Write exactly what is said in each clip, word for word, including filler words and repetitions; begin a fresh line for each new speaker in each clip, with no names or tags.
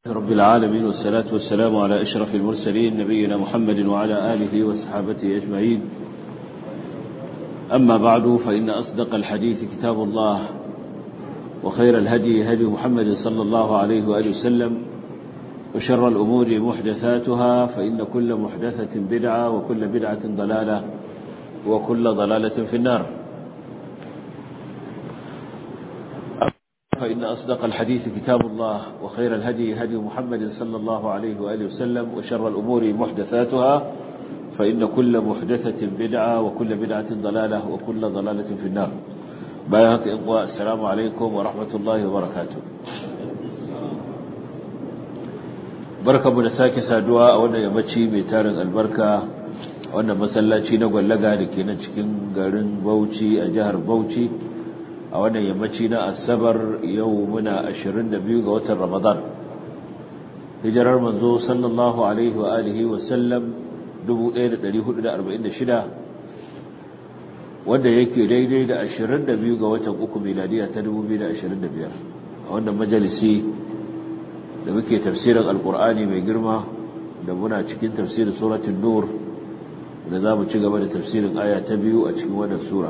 رب العالمين والصلاة والسلام على أشرف المرسلين نبينا محمد وعلى آله وصحابته أجمعين. أما بعد فإن أصدق الحديث كتاب الله وخير الهدي هدي محمد صلى الله عليه وآله وسلم وشر الأمور محدثاتها فإن كل محدثة بدعة وكل بدعة ضلالة وكل ضلالة في النار. فإن أصدق الحديث كتاب الله وخير الهدي هدي محمد صلى الله عليه وآله وسلم وشر الأمور محدثاتها فإن كل محدثة بدعة وكل بدعة ضلالة وكل ضلالة في النار. بايهك إخوة السلام عليكم ورحمة الله وبركاته. بركة منساك سادوا وانا يمتشي بيتارن البركة وانا مسلاتي نقول لقا لكينا تشكين قارن بوشي أجهر بوشي a wannan yammaci na asabar yau muna ashirin da biyu ga watan ramadan hijirar manzo sallallahu alaihi wa alihi wa sallam dubu ɗaya da ɗari hudu da arba'in da shida wanda yake daidai da ashirin da biyu ga watan uku miladiya ta dubu biyu da ashirin da biyar a wannan majalisi da muke tafsirin alkur'ani mai girma da muna cikin tafsirin suratul nur da za mu ci gaba da tafsirin aya ta biyu a cikin wannan sura.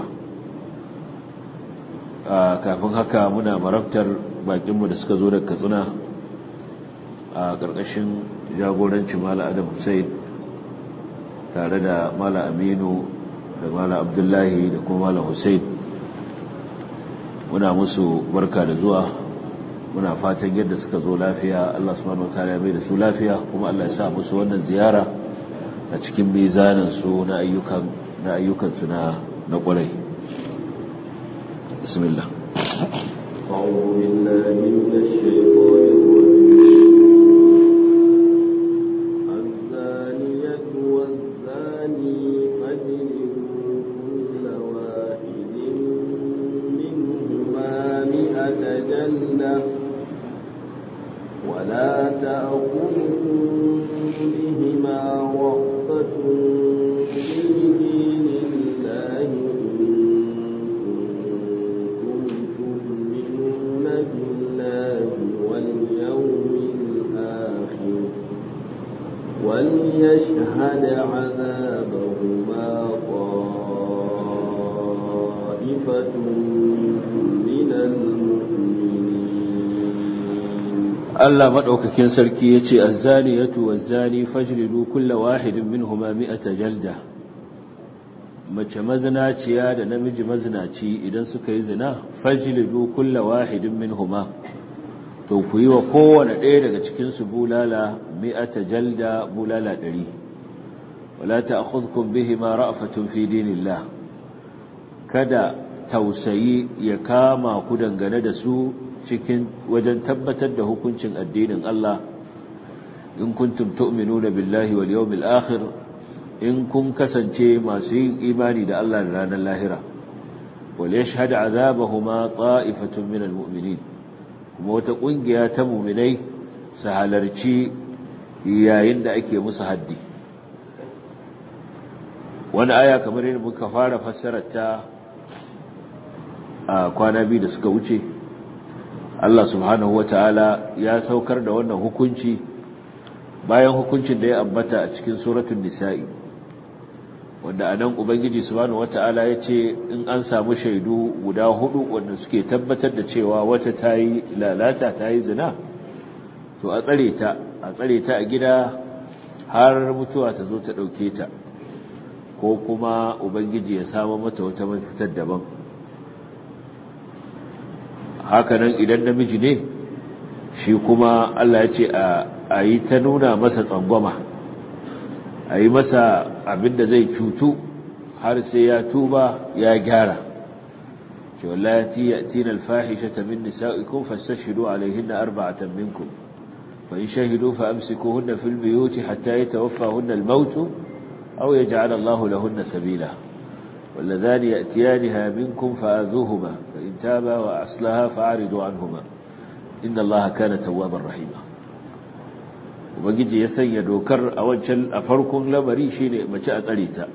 Kafin haka muna marabtar bakinmu da suka zo daga Katsina a ƙarƙashin jagorancin Mala Adam Hussein tare da Mala Aminu da Mala Abdullahi da kuma Mala Hussein. Muna musu barka da zuwa, muna fatan yadda suka zo lafiya Allah subhanahu wataala ya mai da su lafiya kuma Allah ya sa musu wannan ziyara a cikin mizanin su na ayyukan na ayyukan su na na ƙwarai. بسم الله.
أعوذ بالله من الشيطان الرجيم. الزانية والزاني فاجلدوا كل واحد منهما مئة جلدة ولا تأخذكم بهما رأفة في دين الله وليشهد عذابهما طائفة من المؤمنين.
الله مدعوككين سركي يتي الزانية والزاني فاجلدوا كل واحد منهما مئة جلدة. mace mazinaciya da namiji mazinaci idan suka yi zina fajlidu kulla wahidin minhuma to ku yi wa kowane ɗaya daga cikin su bulala mi'ata jalda bulala ɗari wala ta'khudhukum bihima ra'fatun fi dinillah kada tausayi ya kama ku dangane da su cikin wajen tabbatar da hukuncin addinin Allah in kuntum tu'minuna billahi wal yawmil akhir in kun kasance masu yin imani da Allah da ranar lahira wal yashhad 'adabahuma ta'ifatun minal mu'minin kuma wata kungiya ta mu'minai su halarci yayin da ake musu haddi. Wani aya kamar yadda muka fara fassarar ta a kwana biyu da suka wuce Allah subhanahu wata'ala ya saukar da wannan hukunci bayan hukuncin da ya ambata a cikin suratul nisa'i wanda anan ubangiji subhanahu wata'ala yace in an samu shaidu guda hudu wanda suke tabbatar da cewa wata tayi lalata tayi zina to a tsare ta a tsare ta a gida har mutuwa ta zo ta dauke ta ko kuma ubangiji ya samu mata wata mafitar daban. Hakanan idan namiji ne shi kuma Allah ya ce a yi ta nuna masa tsangwama a yi masa abinda zai cutu har sai ya tuba ya gyara ce wallati yatina alfahishata min nisaikum fastashhidu alayhinna arba'atan minkum fa in shahidu fa amsikuhunna fil buyuti hatta yatawaffahunna al-maut aw yaj'al Allahu lahunna sabila واللذان يأتيانها منكم فآذوهما فإن تابا وأصلها فأعرضوا عنهما إن الله كان توابا رحيما. ubangiji ya sanya dokar a wancan a farkon lamari shine mace a tsare ta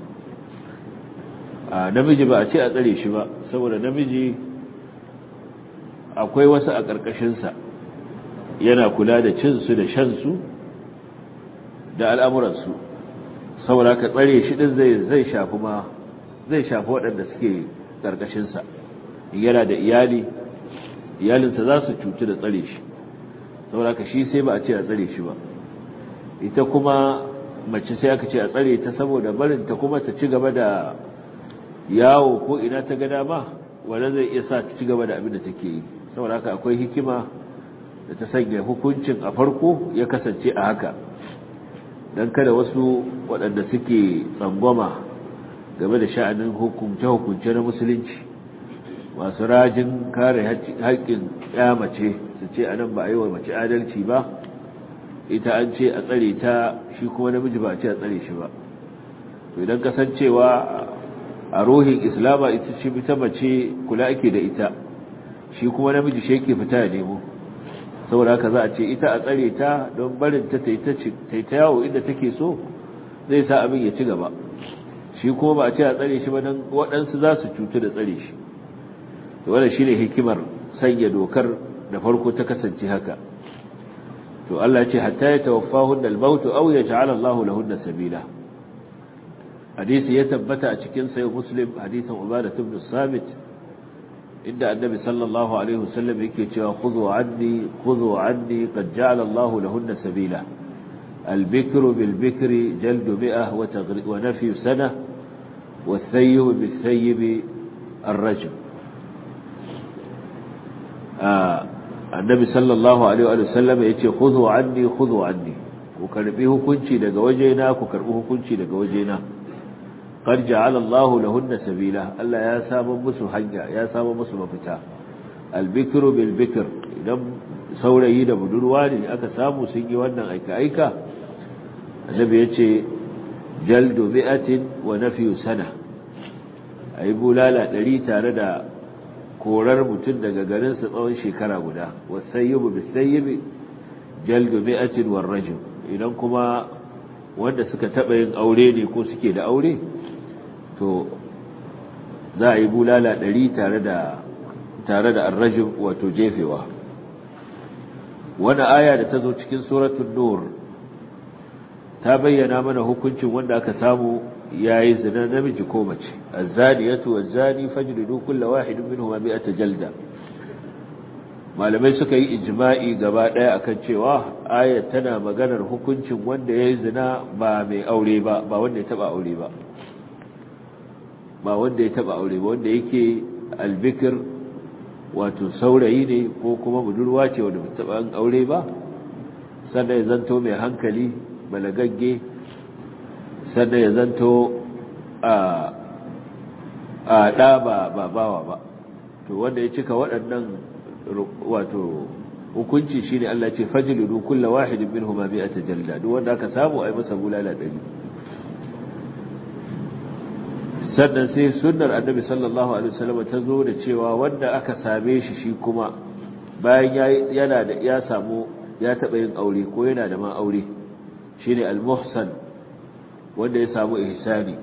a namiji ba a ce a tsare shi ba saboda namiji akwai wasu a ƙarƙashin sa yana kula da cinsu da shansu da al'amuransu saboda ka tsare shi ɗin zai zai shafi ma zai shafi waɗanda suke ƙarƙashinsa yana da iyali iyalinsa za su cutu da tsare shi saboda ka shi sai ba a ce a tsare shi ba ita kuma mace sai aka ce a tsare ta saboda barin ta kuma ta ci gaba da yawo ko ina ta ga dama wanda zai iya sa ta ci gaba da abin da take yi saboda haka akwai hikima da ta sanya hukuncin a farko ya kasance a haka dan kada wasu waɗanda suke tsangwama game da sha'anin hukunce-hukunce na musulunci masu rajin kare haƙƙin ya mace su ce anan ba a yi wa mace adalci ba ita an ce a tsare ta shi kuma namiji ba a ce a tsare shi ba to idan kasancewa a ruhin islama ita ce ita mace kula ake da ita shi kuma namiji shi yake fita ya nemo saboda haka za a ce ita a tsare ta don barin ta ta yi ta yawo inda take so zai sa abin ya ci gaba shi kuma ba a ce a tsare shi ba don waɗansu za su cutu da tsare shi to wannan shine hikimar sanya dokar da farko ta kasance haka to Allah ce hatta ya tawaffahunna al-maut aw yaj'ala Allahu lahunna sabila hadisi ya tabbata a cikin sahih muslim hadisin ubadah ibn samit inda annabi sallallahu alaihi wasallam yake cewa khudhu anni khudhu anni qad ja'ala Allahu lahunna sabila al-bikru bil-bikri jaldu mi'ah wa taghrib wa nafyu sana والثيب بالثيب الرجم annabi sallallahu alaihi wa sallam yace khudhu anni khudhu anni ku karbi hukunci daga wajena ku karbi hukunci daga wajena qad ja'ala Allahu lahunna sabila Allah ya saba musu hanya ya saba musu mafita al-bikru bil bikr idan saurayi da budurwa ne aka samu sun yi wannan aika aika annabi yace jaldu mi'atin wa nafyu sana ayi bulala ɗari tare da korar mutum daga garinsa tsawon shekara guda wasayyibu bisayyibi jaldu mi'atin war rajul idan kuma wanda suka taba yin aure ne ko suke da aure to za a yi bulala ɗari tare da tare da ar-rajul wato jefewa wannan aya da ta zo cikin suratul nur ta bayyana mana hukuncin wanda aka samu yayi zina namiji ko mace az-zaniyatu waz-zani fajlidu kull wahidin minhuma mi'ata jalda malamai suka yi ijma'i gaba daya akan cewa ayat tana maganar hukuncin wanda yayi zina ba mai aure ba ba wanda ya taba aure ba ba wanda ya taba aure ba wanda yake al-bikr wato saurayi ne ko kuma budurwa ce wanda ba taba aure ba sannan ya zanto mai hankali balagagge sannan ya zanto a a da ba bawa ba to wanda ya cika waɗannan wato hukunci shine Allah ya ce fajlidu kull wahidin minhuma mi'ata jalda duk wanda aka samu ai masa bulala ɗari sannan sai sunnar annabi sallallahu alaihi wasallam ta zo da cewa wanda aka same shi shi kuma bayan yana da ya samu ya taba yin aure ko yana da ma aure shine al-muhsan wanda ya samu ihsani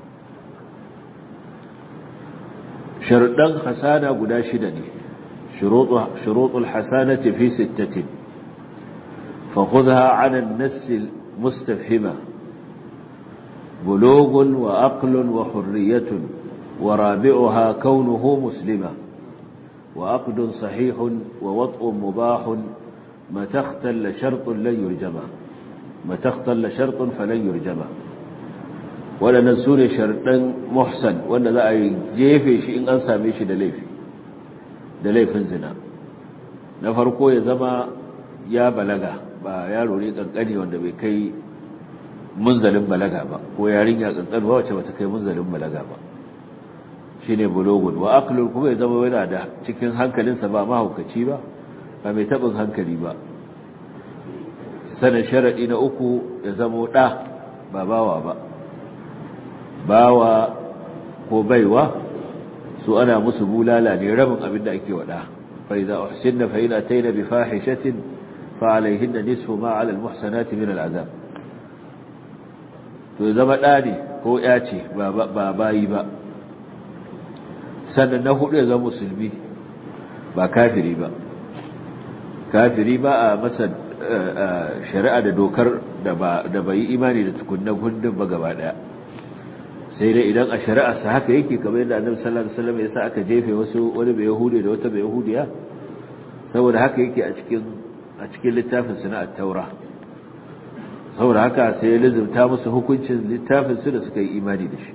sharuɗan hasana guda shida ne shurutu shurutul hasanati fi sittatin fa khudha 'ala an-nass al-mustafhima bulughun wa aqlun wa hurriyatun wa rabi'uha kaunuhu muslima wa aqdun sahihun wa wat'un mubahun ma takhtalla shartun lan yurjama ma takhtalla shartun falan yurjama waɗannan su ne sharɗin muhsan wanda za a yi jefe shi in an same shi da laifi da laifin zina na farko ya zama ya balaga ba yaro ne kankani wanda bai kai munzalin balaga ba ko yarinya kankanuwa wacce bata kai munzalin balaga ba shine bulugun wa aqlun kuma ya zama yana da cikin hankalinsa ba mahaukaci ba ba mai tabin hankali ba sanan sharadi na uku ya zama da ba bawa ba bawa ko baiwa su ana musu bulala ne rabin abin da ake wada fa idza uhsinna fa in atayna bi fahishatin fa alayhinna nisfu ma ala al muhsanati min al azab to zama da ne ko ya ce ba ba bayi ba sannan na hudu ya zama musulmi ba kafiri ba kafiri ba a masa shari'a da dokar da bai yi imani da tukunna gundun ba gaba daya sai dai idan a shari'arsa haka yake kamar yadda annabi sallallahu alaihi wasallam ya sa aka jefe wasu wani bai yahudi da wata bai yahudiya saboda haka yake a cikin a cikin littafin su na at-taura saboda haka sai ya lizumta musu hukuncin littafin su da suka yi imani da shi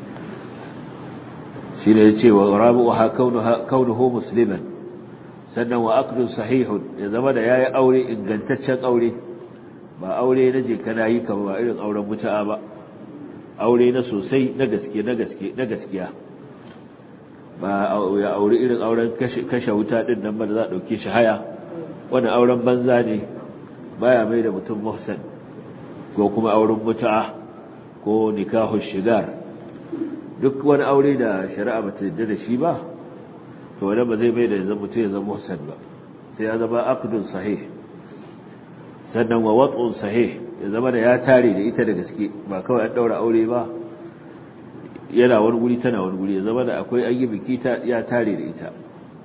shine yace wa rabuha kaunuha kaunuhu musliman sannan wa aqdun sahihun ya zama da yayi aure ingantaccen aure ba aure na je kana yi kamar ba irin auren mutu'a ba aure na sosai na gaske na gaske na gaskiya ba ya aure irin auren kashe kashe wuta din nan ba da za a dauke shi haya wannan auren banza ne baya mai da mutum muhsan ko kuma auren mutu'a ko nikahu shigar duk wani aure da shari'a bata yarda da shi ba to wanda ba zai mai da zan mutum ya zama muhsan ba sai ya zama aqdun sahih sannan wa wat'un sahih ya zama da ya tare da ita da gaske ba kawai an daura aure ba yana wani guri tana wani guri ya zama da akwai an yi biki ta ya tare da ita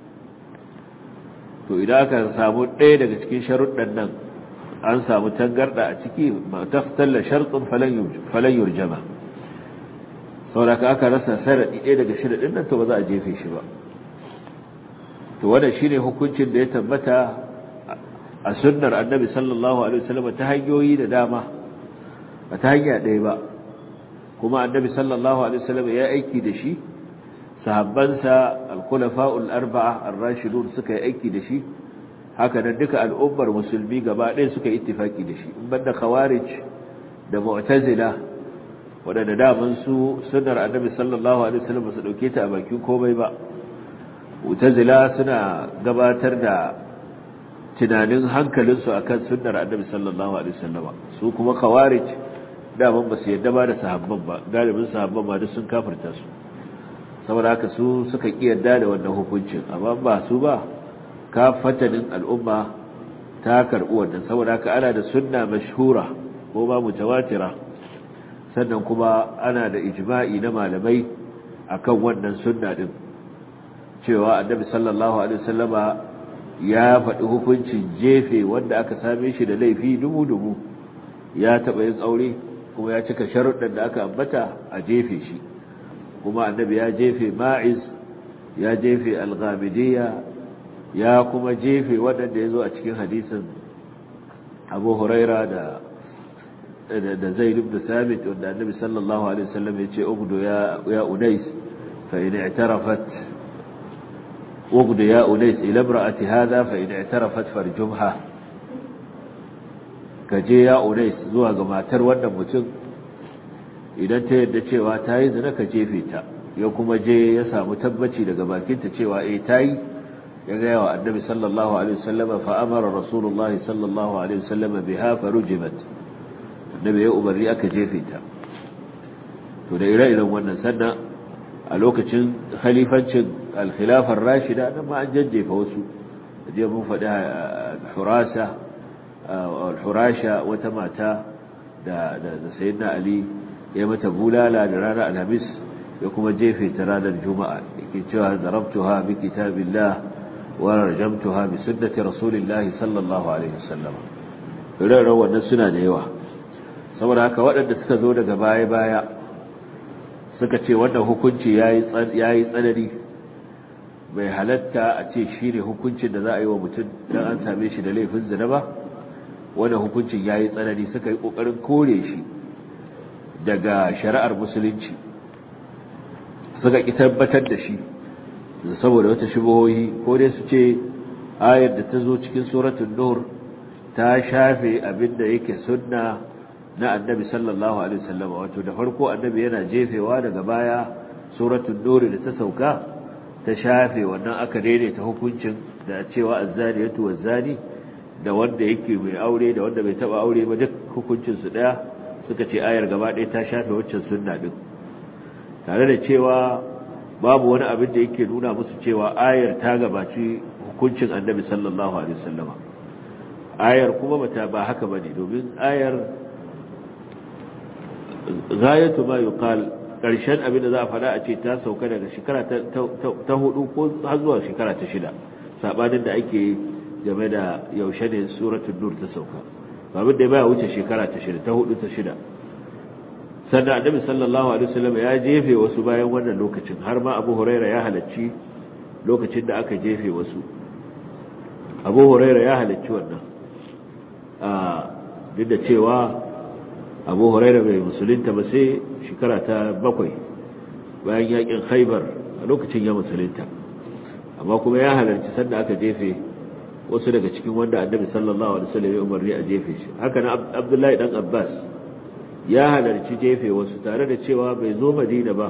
to idan aka samu ɗaya daga cikin sharuɗan nan an samu tangarda a ciki ma taftalla shartun falan yurjama saboda aka rasa sharadi ɗaya daga sharadin nan to ba za a jefe shi ba to wannan shine hukuncin da ya tabbata a sunnar annabi sallallahu alaihi wasallam ta hanyoyi da dama ba ta hanya ɗaya ba kuma annabi sallallahu alaihi wasallam ya aiki da shi sahabbansa al-khulafa'ul arba'a ar-rashidun suka yi aiki da shi haka nan duka al'ummar musulmi gaba ɗaya suka yi ittifaki da shi in banda khawarij da mu'tazila wadanda daman su sunnar annabi sallallahu alaihi wasallam su dauke ta a bakin komai ba mu'tazila suna gabatar da tunanin hankalinsu akan sunnar annabi sallallahu alaihi wasallam su kuma khawarij daman ba su yadda ba da sahabban ba galibin sahabban ma duk sun kafirta su saboda haka su suka ki yadda da wannan hukuncin amma ba su ba kafatanin al'umma ta karɓi wannan saboda haka ana da sunna mashhura ko ba mutawatira sannan kuma ana da ijma'i na malamai akan wannan sunna din cewa annabi sallallahu alaihi wasallama ya faɗi hukuncin jefe wanda aka same shi da laifi dubu-dubu ya taɓa yin aure kuma ya cika sharuɗan da aka ambata a jefe shi kuma annabi ya jefe ma'iz ya jefe al-ghamidiyya ya kuma jefe waɗanda ya zo a cikin hadisin abu huraira da da zaid ibn thabit wanda annabi sallallahu alaihi wasallam ya ce ugdu ya ya unais fa in i'tarafat ugdu ya unais ila imra'ati hadha fa in i'tarafat farjumha kaje ya unais zuwa ga matar wannan mutum idan ta yadda cewa ta yi zina ka jefe ta ya kuma je ya samu tabbaci daga bakinta cewa eh ta yi ya gaya wa annabi sallallahu alaihi wasallam fa amara rasulullah sallallahu alaihi wasallam biha farujimat annabi ya umarni aka jefe ta to da ire-iren wannan sannan a lokacin khalifancin al-khilafar rashida nan ma an jajjefa wasu je mun faɗi al-hurasa al-hurasha wata mata da da sayyidina ali ya mata bulala da ranar alhamis ya kuma jefe ta ranar juma'a yake cewa darabtuha bi kitabillah wa rajamtuha bi sunnati rasulillahi sallallahu alaihi wasallam rarra wannan suna da yawa saboda haka waɗanda suka zo daga baya baya suka ce wannan hukunci yayi yayi tsanani bai halatta a ce shine hukuncin da za a yi wa mutum dan an same shi da laifin zina ba wannan hukuncin yayi tsanani suka yi kokarin kore shi daga shari'ar musulunci suka ki tabbatar da shi saboda wata shubuhohi ko dai su ce ayar da ta zo cikin suratul nur ta shafe abinda yake sunna na annabi sallallahu alaihi wasallam wato da farko annabi yana jefewa daga baya suratul nur da ta sauka ta shafe wannan aka daidaita hukuncin da cewa azzaniyatu wazzani da wanda yake mai aure da wanda bai taba aure ba duk hukuncin su daya suka ce ayar gaba ɗaya ta shafe waccan sunna din tare da cewa babu wani abin da yake nuna musu cewa ayar ta gabaci hukuncin annabi sallallahu alaihi wasallama ayar kuma bata ba haka bane domin ayar ghayatu ma yuqal karshen abin da za a fada a ce ta sauka daga shekara ta ta hudu ko har zuwa shekara ta shida sabanin da ake game da yaushe ne suratul nur ta sauka babin da baya wuce shekara ta shida ta hudu ta shida sannan annabi sallallahu alaihi wasallam ya jefe wasu bayan wannan lokacin har ma Abu Huraira ya halacci lokacin da aka jefe wasu Abu Huraira ya halacci wannan a duk da cewa Abu Huraira bai musulunta ba sai shekara ta bakwai bayan yakin Khaibar a lokacin ya musulunta amma kuma ya halarci sanda aka jefe wasu daga cikin wanda annabi sallallahu alaihi wasallam ya umarni a jefe shi haka na Abdullahi dan Abbas ya halarci jefe wasu tare da cewa bai zo Madina ba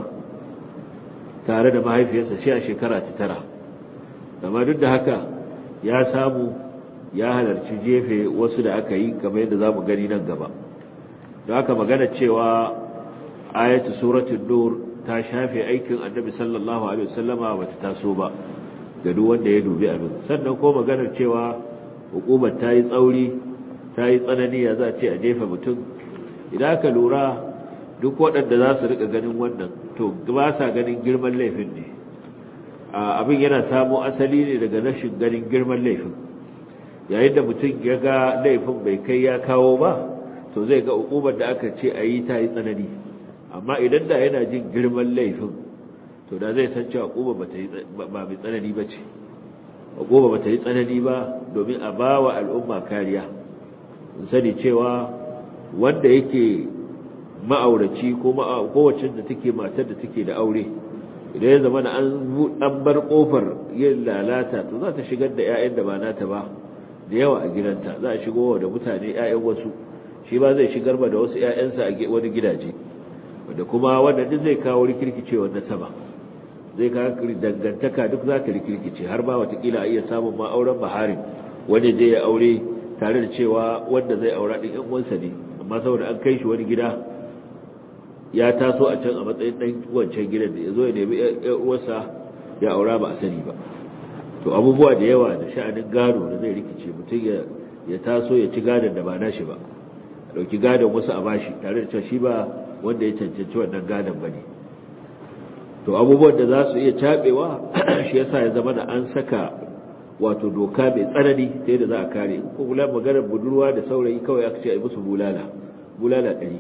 tare da mahaifiyarsa shi a shekara ta tara amma duk da haka ya samu ya halarci jefe wasu da aka yi kamar yadda zamu gani nan gaba don haka magana cewa ayatu suratul nur ta shafe aikin annabi sallallahu alaihi wasallama bata taso ba ga duk wanda ya dubi abin sannan ko maganar cewa hukumar ta yi tsauri ta yi tsanani ya za ce a jefa mutum idan aka lura duk waɗanda za su rika ganin wannan to ba sa ganin girman laifin ne abin yana samo asali ne daga rashin ganin girman laifin yayin da mutum ya ga laifin bai kai ya kawo ba to zai ga hukumar da aka ce a yi ta yi tsanani amma idan da yana jin girman laifin to da zai san cewa hukuma ba mai tsanani ba ce hukuma ba ta yi tsanani ba domin a ba wa al'umma kariya in sani cewa wanda yake ma'auraci ko kowacin da take matar da take da aure idan ya zama an bar kofar yin lalata to za ta shigar da 'ya'yan da ba nata ba da yawa a gidanta za a shigo da mutane 'ya'yan wasu shi ba zai shigar ba da wasu 'ya'yansa a wani gidaje wanda kuma wanda duk zai kawo rikirkicewar nasaba zai kawo dangantaka duk za ta rikirkice har ba watakila a iya samun ma auren baharin wanda zai ya aure tare da cewa wanda zai aura ɗin 'yan uwansa ne amma saboda an kai shi wani gida ya taso a can a matsayin ɗan wancan gidan da ya zo ya nemi 'yan uwansa ya aura ba a sani ba to abubuwa da yawa da sha'anin gado da zai rikice mutum ya taso ya ci gadon da ba nashi ba a ɗauki gadon wasu a bashi tare da cewa shi ba wanda ya cancanci wannan gadon ba ne to abubuwan da za su iya cabewa shi yasa ya zama da an saka wato doka mai tsanani ta yadda za a kare ko kula maganar budurwa da saurayi kawai aka ce a yi musu bulala bulala ɗari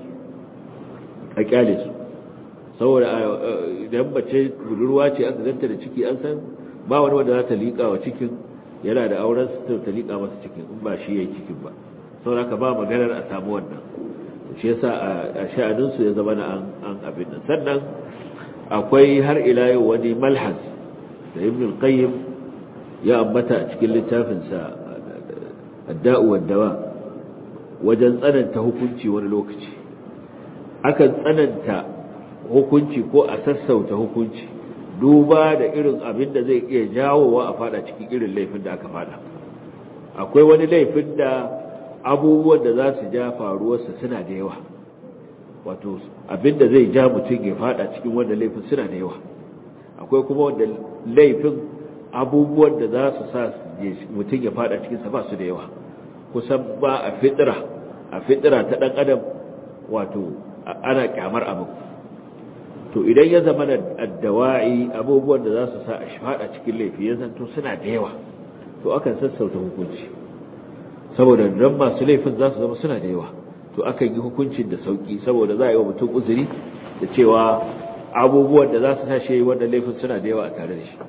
a kyale su saboda idan bace budurwa ce aka ganta da ciki an san ba wani wanda za ta liƙa wa cikin yana da auren su ta liƙa masa cikin in ba shi ya yi cikin ba saboda ka ba maganar a samu wannan shi yasa a sha'aninsu ya zama na an abin nan sannan akwai har ila yau wani malhas da ibn al-qayyim ya ambata a cikin littafinsa ad-da'u wad-dawa wajen tsananta hukunci wani lokaci akan tsananta hukunci ko a sassauta hukunci duba da irin abin da zai iya jawowa a fada cikin irin laifin da aka fada akwai wani laifin da abubuwan da za su ja faruwarsa suna da yawa wato abin da zai ja mutum ya fada cikin wanda laifin suna da yawa akwai kuma wanda laifin abubuwan da za su sa mutum ya fada cikinsa ba su da yawa kusan ba a fitira a fitira ta ɗan adam wato ana kyamar abin to idan ya zama da addawa'i abubuwan da za su sa a fada cikin laifi ya zanto suna da yawa to akan sassauta hukunci saboda dan masu laifin za su zama suna da yawa to akan yi hukuncin da sauki saboda za a yi wa mutum uzuri da cewa abubuwan da za su tashi wanda laifin suna da yawa a tare da shi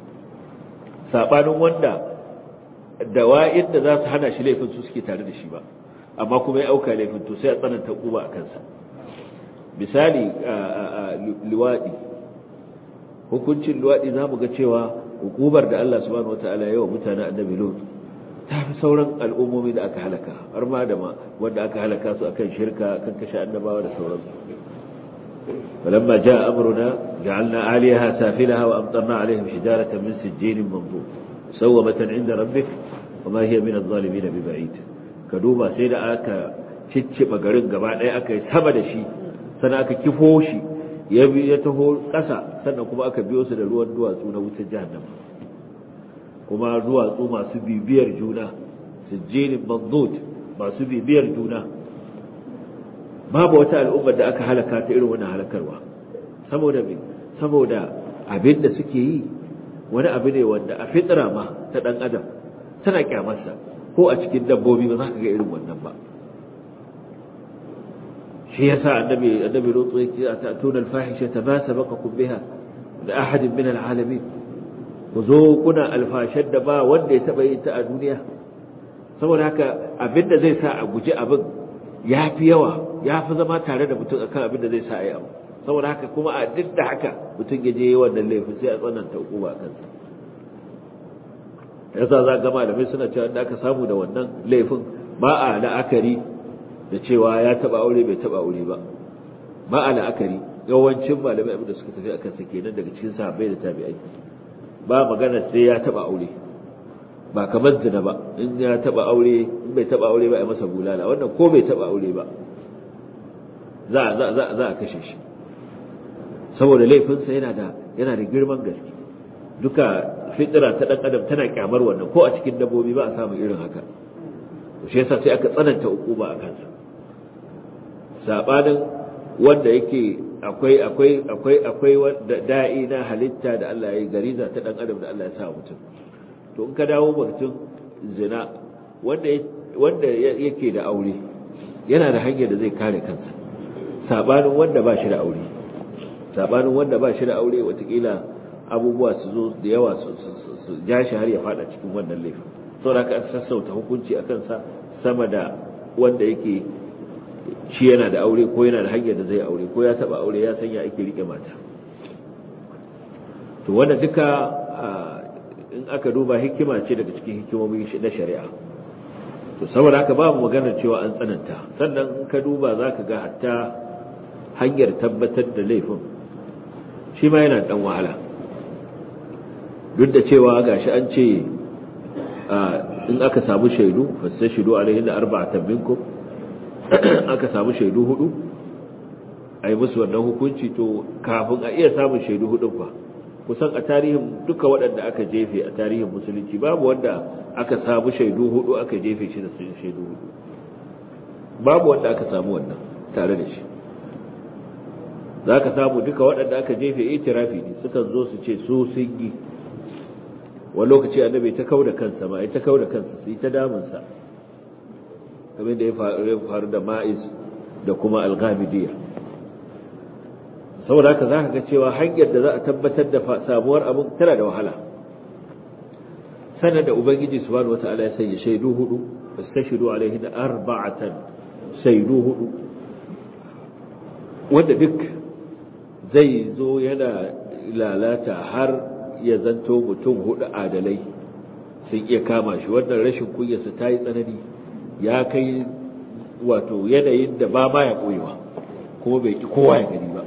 sabanin wanda dawa'in da za su hana shi laifin su suke tare da shi ba amma kuma ya auka laifin to sai a tsananta kuba a kansa misali luwadi hukuncin luwadi za mu ga cewa hukumar da Allah subhanahu wataala ya wa mutanen annabi Lut ta fi sauran al'ummomi da aka halaka har ma da ma wanda aka halaka su akan shirka kan kashe annabawa da sauransu falamma jaa amruna ja'alna 'aliyaha safilaha wa amtarna 'alayhim hijaratan min sijjilin mandud sawamatan 'inda rabbik wama hiya min adh-dhalimin biba'id ka duba sai da aka cicciba garin gaba ɗaya aka yi sama da shi sannan aka kifo shi ya bi ya taho ƙasa sannan kuma aka biyo su da ruwan duwatsu na wutar jahannama kuma duwatsu masu bibiyar juna sijjilin mandud masu bibiyar juna babu wata al'ummar da aka halaka ta irin wannan halakarwa saboda me saboda abin da suke yi wani abu ne wanda a fitra ma ta dan adam tana kyamarsa ko a cikin dabbobi ba za ka ga irin wannan ba shi yasa annabi annabi lutu yake atuna alfahishata ma sabaqakum biha da ahadin min alalamin ku zo kuna alfashar da ba wanda ya taba yin ta a duniya saboda haka abinda zai sa a guji abin yafi yawa yafi zama tare da mutum akan abinda zai sa a yi abu saboda haka kuma a duk da haka mutum ya je wannan laifin sai a tsananta hukuma a kansa yasa za ga malamai suna cewa da aka samu da wannan laifin ba a la'akari da cewa ya taba aure bai taba aure ba ba a la'akari yawancin malamai abin da suka tafi akan sa kenan daga cikin sahabbai da tabi'ai ba magana sai ya taba aure ba kamar zina ba in ya taba aure in bai taba aure ba a masa bulala wannan ko bai taba aure ba za za za za a kashe shi saboda laifinsa yana da yana da girman gaske duka fitira ta dan adam tana kyamar wannan ko a cikin dabbobi ba a samu irin haka to shi yasa sai aka tsananta hukuma a kansa sabanin wanda yake akwai akwai akwai akwai da'i na halitta da Allah ya yi gariza ta dan adam da Allah ya sa mutum to in ka dawo mutum zina wanda wanda yake da aure yana da hanyar da zai kare kansa sabanin wanda ba shi da aure sabanin wanda ba shi da aure watakila abubuwa su zo da yawa su ja shi har ya fada cikin wannan laifin saboda ka sassauta hukunci a kansa sama da wanda yake shi yana da aure ko yana da hanyar da zai aure ko ya taba aure ya sanya ake rike mata to wanda duka in aka duba hikima ce daga cikin hikimomi na shari'a to saboda haka babu maganar cewa an tsananta sannan in ka duba zaka ga hatta hanyar tabbatar da laifin shi ma yana dan wahala duk da cewa gashi an ce in aka samu shaidu fastashidu alaihi da arba'atan minkum aka samu shaidu hudu ai musu wannan hukunci to kafin a iya samun shaidu hudu fa kusan a tarihin duka waɗanda aka jefe a tarihin musulunci babu wanda aka samu shaidu hudu aka jefe shi da shaidu hudu babu wanda aka samu wannan tare da shi za ka samu duka waɗanda aka jefe itirafi ne suka zo su ce su sun yi wani lokaci annabi ta kau da kansa ma ya ta kau da kansa su yi ta damunsa kamar da ya faru da ma'iz da kuma alghamidiyya saboda haka za ka ga cewa hanyar da za a tabbatar da samuwar abin tana da wahala sanar da ubangiji subhanahu wata'ala ya sanya shaidu hudu fastashidu alaihi da arba'atan shaidu hudu wanda duk zai zo yana lalata har ya zanto mutum hudu adalai sun iya kama shi wannan rashin kunyarsa ta yi tsanani ya kai wato yanayin da ba ma ya koyewa kuma bai ki kowa ya gani ba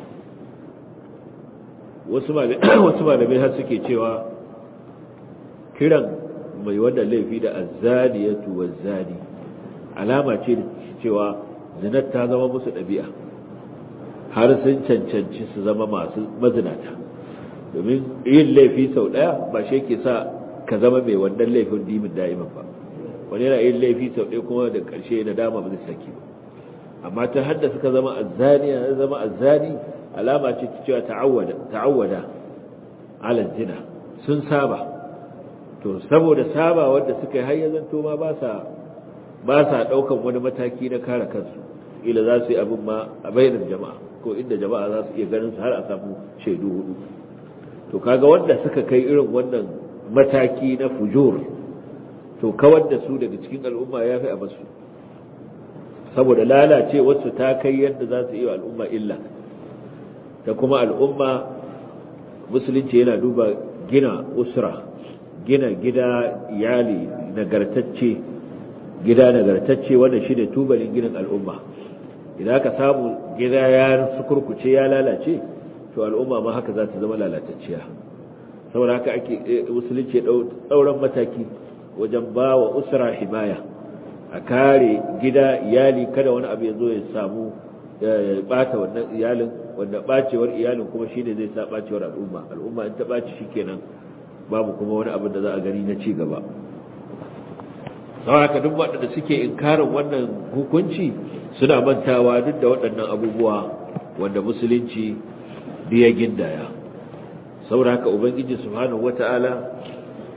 wasu malamai har suke cewa kiran mai wannan laifi da azzaniyatu wazzani alama ce da cewa zinar ta zama musu ɗabi'a har sun cancanci su zama masu mazinata domin yin laifi sau ɗaya ba shi ke sa ka zama mai wannan laifin dimin da'iman ba wani yana yin laifi sau ɗaya kuma da ƙarshe na dama ba zai saki ba amma ta hadda suka zama azzani ya zama azzani alama ce ta cewa ta'awwada ta'awwada ala zina sun saba to saboda saba wanda suka yi har ya zanto ma ba sa ba sa daukan wani mataki na kare kansu ila za su yi abin ma a bainar jama'a ko inda jama'a za su iya ganin su har a samu shaidu hudu to kaga wanda suka kai irin wannan mataki na fujur to kawar da su daga cikin al'umma ya fi a basu saboda lalace wasu ta kai yadda za su iya al'umma illa da kuma al'umma musulunci yana duba gina usra gina gida iyali nagartacce gida nagartacce wanda shi ne tubalin ginin al'umma idan aka samu gida ya sukurkuce ya lalace to al'umma ma haka za ta zama lalatacciya saboda haka ake musulunci ɗauran mataki wajen ba wa usra himaya a kare gida iyali kada wani abu ya zo ya samu ya bata wannan iyalin wanda bacewar iyalin kuma shine zai sa bacewar al'umma al'umma in ta baci shikenan babu kuma wani abu da za a gani na ci gaba saboda duk waɗanda suke inkarin wannan hukunci suna mantawa duk da waɗannan abubuwa wanda musulunci biya gindaya saboda haka ubangiji subhanahu wata'ala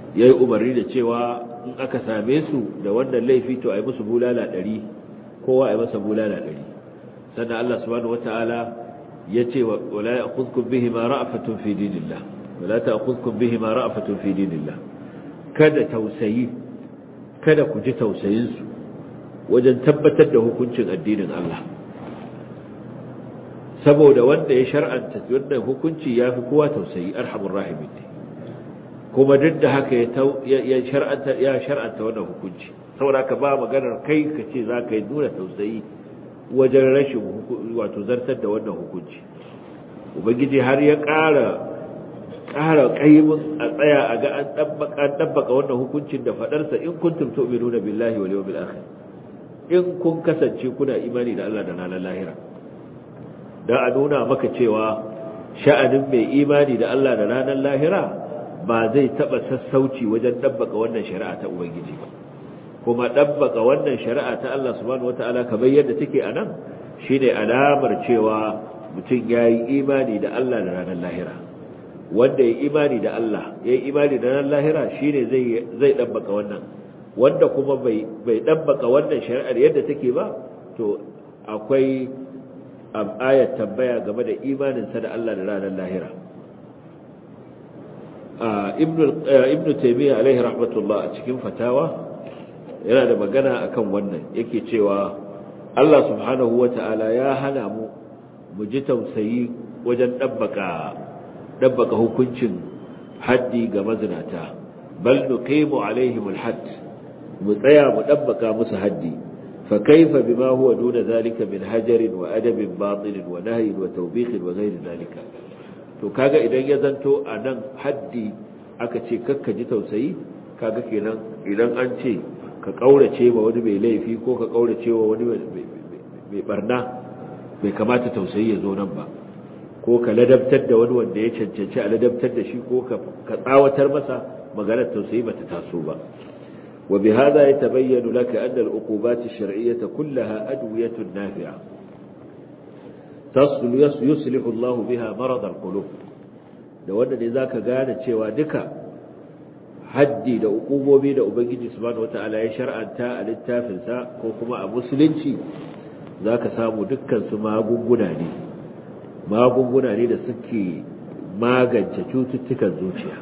yayi umarni da cewa in aka same su da wannan laifi to ai musu bulala ɗari kowa ai masa bulala ɗari sannan Allah subhanahu wataala yace wala ya'khudhukum bihi ma ra'fatun fi dinillah wala ta'khudhukum bihi ma ra'fatun fi dinillah kada tausayi kada ku ji tausayin su wajen tabbatar da hukuncin addinin Allah saboda wanda ya shar'anta wannan hukunci yafi kowa tausayi arhamur rahimin kuma duk da haka ya shar'anta ya shar'anta wannan hukunci saboda ka ba maganar kai kace zaka yi nuna tausayi wajen rashin wato zartar da wannan hukunci ubangiji har ya ƙara ƙara kaimin a tsaya a ga an dabbaka an dabbaka wannan hukuncin da fadar sa in kuntum tu'minuna billahi wal yawmil akhir in kun kasance kuna imani da Allah da ranar lahira dan a nuna maka cewa sha'anin mai imani da Allah da ranar lahira ba zai taba sassauci wajen dabbaka wannan shari'a ta ubangiji ba kuma dabbaka wannan shari'a ta Allah subhanahu wataala kamar yadda take anan shine alamar cewa mutum yayi imani da Allah da ranar lahira wanda yayi imani da Allah yayi imani da ranar lahira shine zai zai dabbaka wannan wanda kuma bai bai dabbaka wannan shari'ar yadda take ba to akwai ayat tambaya game da imanin sa da Allah da ranar lahira ibnu ibnu taymiyyah alaihi rahmatullah a cikin fatawa yana da magana akan wannan yake cewa Allah subhanahu wata'ala ya hana mu mu ji tausayi wajen dabbaka dabbaka hukuncin haddi ga mazinata bal nuqimu alaihim alhadd mu tsaya mu dabbaka musu haddi fa kaifa bima huwa duna zalika min hajarin wa adabin batil wa nahyin wa tawbikh wa ghayr zalika to kaga idan ya zanto anan haddi aka ce kakka ji tausayi kaga kenan idan an ce ka kaurace ma wani mai laifi ko ka kaurace wa wani mai barna bai kamata tausayi ya zo nan ba ko ka ladabtar da wani wanda ya cancanci a ladabtar da shi ko ka tsawatar masa maganar tausayi bata taso ba wa bi hada yatabayyanu laka anna al-uqubat ash-shar'iyyah kullaha adwiyatun nafi'a taslu yuslihu Allah biha marad al-qulub da wanda ne zaka gane cewa duka haddi da hukumomi da ubangiji subhanahu wataala ya shar'anta a littafinsa ko kuma a musulunci zaka samu dukkan su magunguna ne magunguna ne da suke magance cututtukan zuciya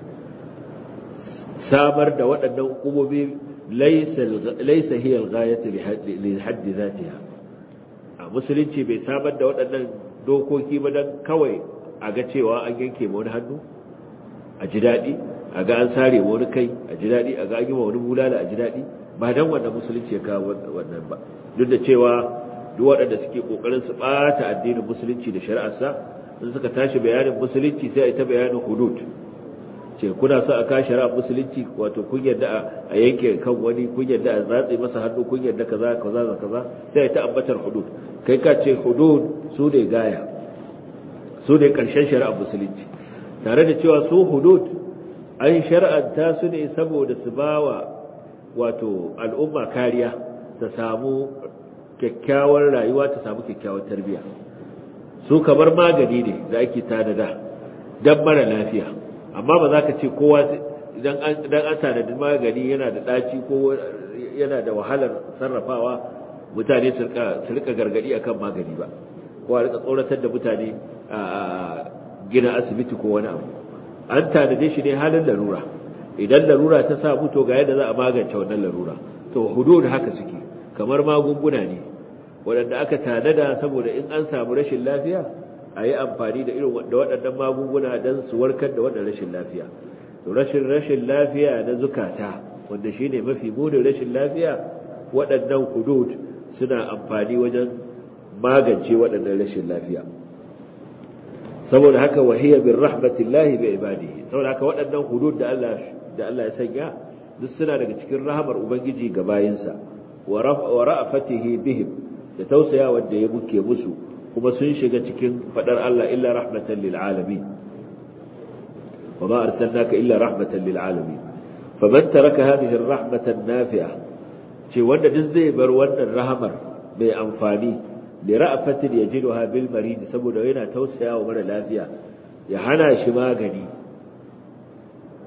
samar da waɗannan hukumomi laysa laysa hiya al-ghayatu li haddi zatiha a musulunci bai samar da waɗannan dokoki ba dan kawai a ga cewa an yanke wani hannu a ji daɗi a ga an sare wani kai a ji daɗi a ga an yi wa wani bulala a ji daɗi ba dan wannan musulunci ya kawo wannan ba duk da cewa duk waɗanda suke ƙoƙarin su ɓata addinin musulunci da shari'arsa sun suka tashi bayanin musulunci sai a ta bayanin hudud ce kuna so a ka shari'ar musulunci wato kun yarda a yanke kan wani kun yarda a zatse masa hannu kun yarda kaza kaza kaza sai a ta ambatar hudud kai ka ce hudud su ne gaya su ne ƙarshen shari'ar musulunci tare da cewa su hudud an shar'anta su ne saboda su bawa wato al'umma kariya ta samu kyakkyawar rayuwa ta samu kyakkyawar tarbiyya su kamar magani ne da ake tanada dan mara lafiya amma ba za ka ce kowa idan an idan an tanadi magani yana da daci ko yana da wahalar sarrafawa mutane su rika su rika gargadi akan magani ba ko a rika tsoratar da mutane a gina asibiti ko wani abu an tanade shi ne halin larura idan larura ta sa mutu ga yadda za a magance wannan larura to hudud haka suke kamar magunguna ne waɗanda aka tanada saboda in an samu rashin lafiya a yi amfani da irin da waɗannan magunguna don su warkar da waɗannan rashin lafiya to rashin rashin lafiya na zukata wanda shi ne mafi munin rashin lafiya waɗannan hudud suna amfani wajen magance waɗannan rashin lafiya saboda haka wahiya bin rahmatillahi bi ibadihi saboda haka waɗannan hudud da Allah da Allah ya sanya duk suna daga cikin rahamar ubangiji ga bayinsa wa ra'afatihi bihim da tausaya wanda ya muke musu kuma sun shiga cikin fadar Allah illa rahmatan lil alamin wa ma arsalnaka illa rahmatan lil alamin faman taraka hadhihi ar-rahmatan nafi'a ce wanda duk zai bar wannan rahamar mai amfani li ra'afatin yajiduha bil marid saboda yana tausaya wa mara lafiya ya hana shi magani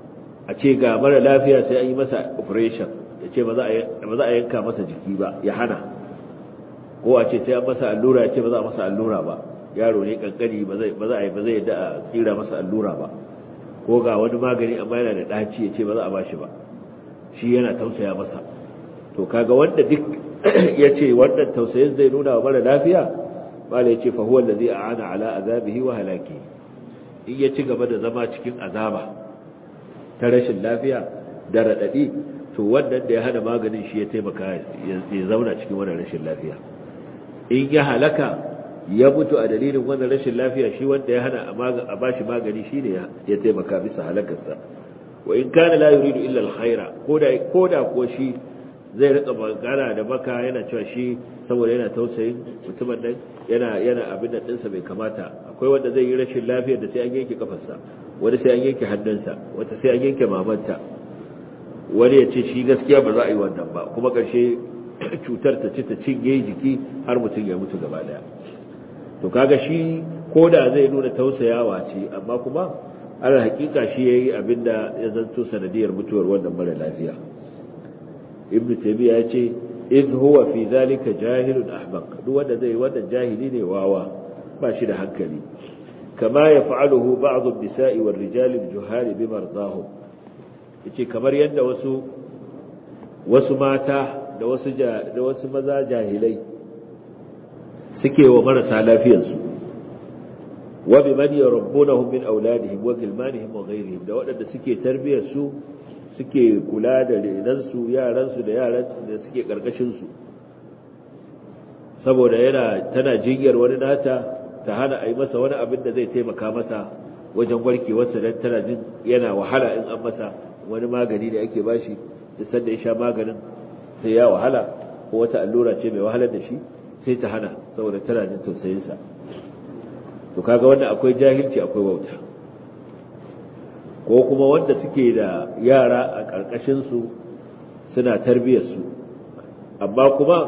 a ce ga mara lafiya sai an yi masa operation ya ce ba za a yanka masa jiki ba ya hana, ko a ce sai an masa allura ya ce ba za a masa allura ba, yaro ne kankani ba zai ba za a yi ba zai yadda a tsira masa allura ba, ko ga wani magani amma yana da ɗaci ya ce ba za a bashi ba, shi yana tausaya masa. To kaga wanda duk ya ce wannan tausayin zai nuna wa mara lafiya, bala ya ce fa huwa allazi a'ana ala azabihi wa halaki. In ya ci gaba da zama cikin azaba ta rashin lafiya da radadi, to wannan da ya hana maganin shi ya taimaka ya zauna cikin wannan rashin lafiya. In ya halaka ya mutu a dalilin wannan rashin lafiya, shi wanda ya hana a bashi magani shi ne ya taimaka bisa halakarsa. wa in kana la yuridu illa alkhaira, koda koda ko shi zai rika magana da baka yana cewa shi saboda yana tausayin mutumin nan yana yana abin da dinsa bai kamata. Akwai wanda zai yi rashin lafiyar da sai an yanke kafarsa, wani sai an yanke hannunsa, wata sai an yanke mamanta, wani ya ce shi gaskiya ba za a yi wannan ba, kuma ƙarshe cutar ta ci ta cinye jiki har mutum ya mutu gaba daya. To kaga shi koda zai nuna tausayawa ce, amma kuma ala hakika shi yayi abinda ya zanto sanadiyar mutuwar wannan mara lafiya. Ibn Taymiyyah ya ce idh huwa fi zalika jahilun ahmaq, duk wanda zai wannan jahili ne wawa, ba shi da hankali. Kama yaf'aluhu ba'd an-nisa'i war-rijal al-juhal bi mardahum, yace kamar yadda wasu wasu mata da wasu da wasu maza jahilai suke wa marasa lafiyarsu, wa bi man yarabbunahum min auladihim wa gilmanihim wa ghayrihim, da waɗanda suke tarbiyar su suke kula da renansu, yaransu da yaran da suke karkashin su, saboda yana tana jinyar wani nata ta hana a yi masa wani abin da zai taimaka masa wajen warkewarsa, dan tana jin yana wahala in an masa wani magani da ake bashi, da sanda ya sha maganin sai ya wahala, ko wata allura ce mai wahalar da shi sai ta hana saboda tana jin tausayinsa. To kaga wannan akwai jahilci, akwai wauta. Ko kuma wanda suke da yara a ƙarƙashin su suna tarbiyyar su, amma kuma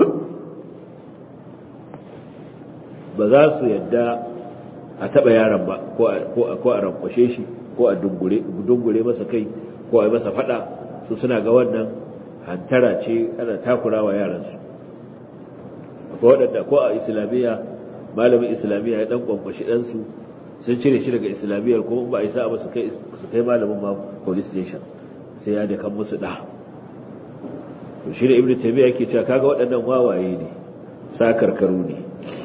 ba za su yadda a taɓa yaron ba, ko a rankwashe shi, ko a dungure masa kai, ko a yi masa faɗa. Su suna ga wannan hantara ce, ana takurawa yaransu. Akwai waɗanda ko a islamiyya, malamin islamiyya ya ɗan kwankwashi ɗansu, sun cire shi daga islamiyyar, kuma ba a yi sa'a ba su kai malamin ma police station, sai ya da kan musu ɗa. To shi da Ibn Taymiyyah yake cewa kaga waɗannan wawaye ne, sakarkaru ne.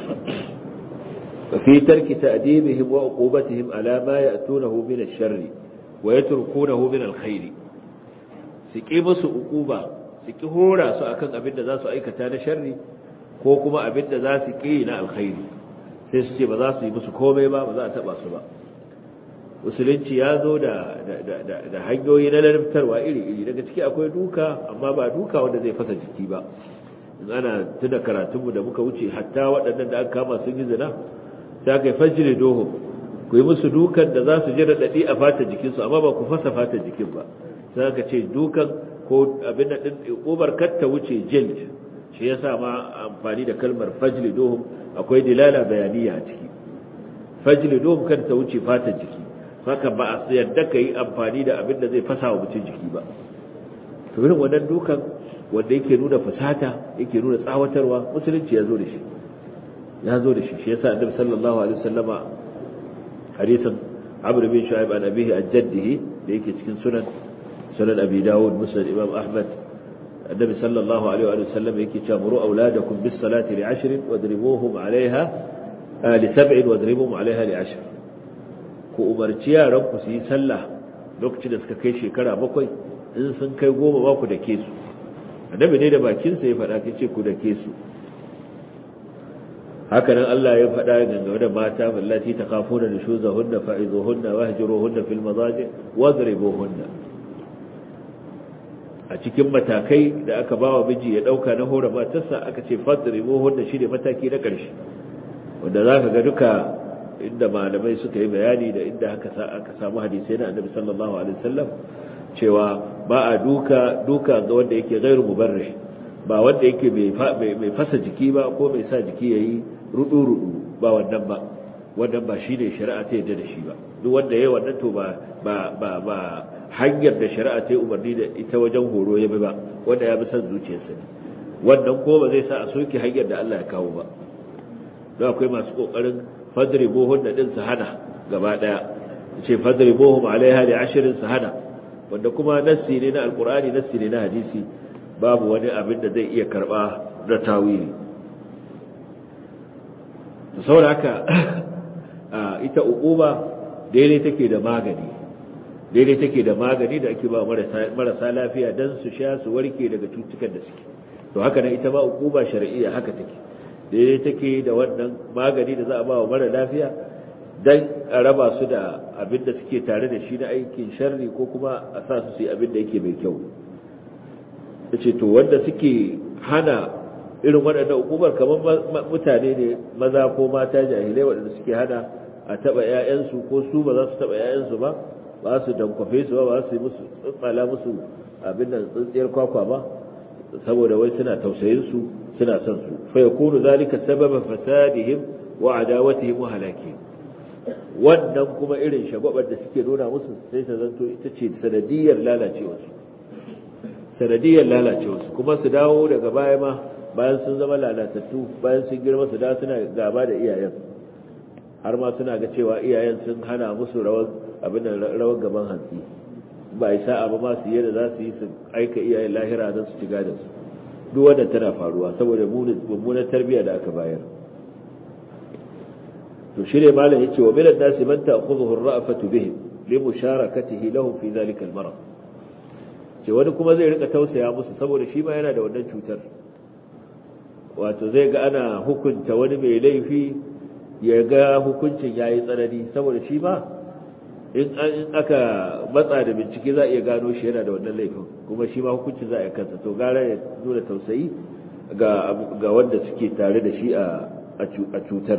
fi tarki ta'dibihim wa uqubatihim ala ma ya'tunahu min ash-sharri wa yatrukunahu min al-khair. Su ki musu uquba, su ki hora su akan abin da za su aikata na sharri, ko kuma abin da za su ki na alkhairi, sai su ce ba za su yi musu komai ba, ba za a taba su ba. Musulunci ya zo da da hanyoyi na ladabtarwa iri-iri, daga ciki akwai duka, amma ba duka wanda zai fasa jiki ba. In ana tuna karatunmu da muka wuce, hatta waɗannan da aka kama sun yi zina, sai aka yi fajiri doho, ku yi musu dukan da za su ji raɗaɗi a fata jikinsu, amma ba ku fasa fata jikin ba. Sai aka ce dukan ko abin da ɗin ubar kar ta wuce jild, shi ya sa ma amfani da kalmar fajiri doho akwai dilala bayaniya a ciki. Fajiri doho kan ta wuce fata jiki, haka ba a yadda ka yi amfani da abin da zai fasa wa mutum jiki ba. To irin wannan dukan wanda yake nuna fasata, yake nuna tsawatarwa, musulunci ya zo da shi. ya zo da shi shi yasa annabi sallallahu alaihi wasallama hadisin Amr bin Shu'aib an abihi an jaddihi da yake cikin sunan sunan Abi Dawud, Musnad Imam Ahmad, annabi sallallahu alaihi wasallam yake cewa muru auladakum bis salati li ashrin wadribuhum alaiha li sab'in wadribuhum alaiha li ashr. Ku umarci yaran ku su yi sallah lokacin da suka kai shekara bakwai, in sun kai goma ba ku da ke su. Annabi ne da bakin sa ya faɗa kace ku da ke su. Haka nan Allah ya faɗa game da mata ballati takafuna nushuzahunna fa'izuhunna wahjuruhunna fil madaji wadribuhunna. A cikin matakai da aka bawa miji ya dauka na hore matarsa, aka ce fadribuhunna shine mataki na ƙarshe, wanda zaka ga duka inda malamai suka yi bayani da inda haka aka samu hadisi na Annabi sallallahu alaihi wasallam cewa ba a duka duka ga wanda yake gairu mubarrih, ba wanda yake mai fasa jiki ba ko mai sa jiki yayi rudu-rudu, ba wannan ba, wannan ba shi ne shari'a ta yadda da shi ba. Duk wanda ya yi wannan to ba ba ba hanyar da shari'a ta yi umarni da ita wajen horo ya bi ba wanda ya bi son zuciyarsa ne wannan ko ba zai sa a soke hanyar da Allah ya kawo ba don akwai masu kokarin fadribuhun da din su hana gaba daya ce fadribuhum alaiha li ashrin su hana wanda kuma nassi ne na alqur'ani nassi ne na hadisi babu wani abin da zai iya karba da tawili saboda haka ita uquba daidai take da magani daidai take da magani da ake ba marasa lafiya dan su sha su warke daga cutukan da suke to haka nan ita ba uquba shar'iyya haka take daidai take da wannan magani da za a ba wa mara lafiya dan a raba su da abin da suke tare da shi na aikin sharri ko kuma a sa su su yi abin da yake mai kyau yace to wanda suke hana irin waɗannan hukumar kamar mutane ne maza ko mata jahilai waɗanda suke hana a taɓa 'ya'yansu ko su ba za su taɓa 'ya'yansu ba ba su dankwafe su ba ba su yi musu tsantsala musu abin da tsintsiyar kwakwa ba saboda wai suna tausayin su suna son su fa yakunu zalika sababan fasadihim wa adawatihim wa halakihim wannan kuma irin shagwabar da suke nuna musu sai ta zanto ita ce sanadiyar lalacewarsu sanadiyar lalacewarsu kuma su dawo daga baya ma bayan sun zama lalatattu bayan sun girma su da suna gaba da iyayen har ma suna ga cewa iyayen sun hana musu rawar abin rawar gaban hantsi ba isa abu ma su yadda za su yi su aika iyayen lahira don su ci gadon su duk wanda tana faruwa saboda mummunar tarbiyya da aka bayar to shine malam yace wa bilad nasi man ta'khudhuhu ar-ra'fatu bihim li musharakatihi lahum fi dhalika al-marad ce wani kuma zai rika tausaya musu saboda shi ma yana da wannan cutar wato zai ga ana hukunta wani mai laifi ya ga hukuncin yayi tsanani saboda shi ma in aka matsa da bincike za a iya gano shi yana da wannan laifin kuma shi ma hukuncin za a yi kansa to gara ya nuna tausayi ga ga wanda suke tare da shi a cutar